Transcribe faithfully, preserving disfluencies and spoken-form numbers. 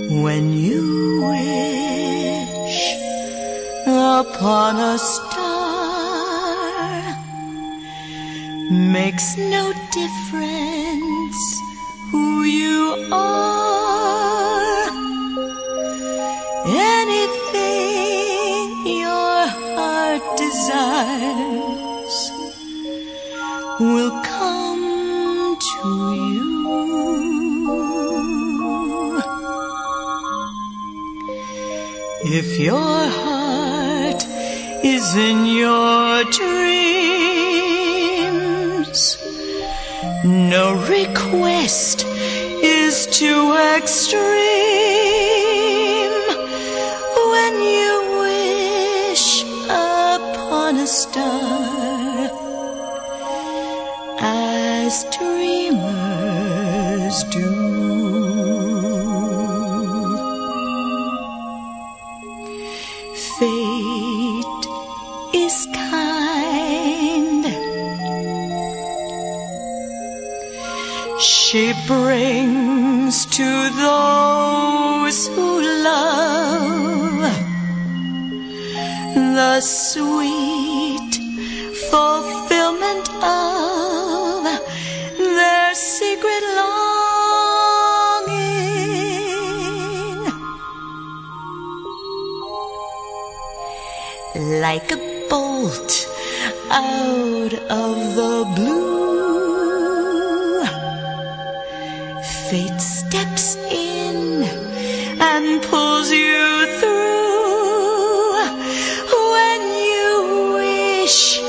When you wish upon a star, makes no difference who you are. Anything your heart desires will come to you. If your heart is in your dreams, no request is too extreme. When you wish upon a star, as dreamers do, fate is kind. She brings to those who love the sweet fulfillment of their secret longing. Like a bolt out of the blue, fate steps in and pulls you through. When you wish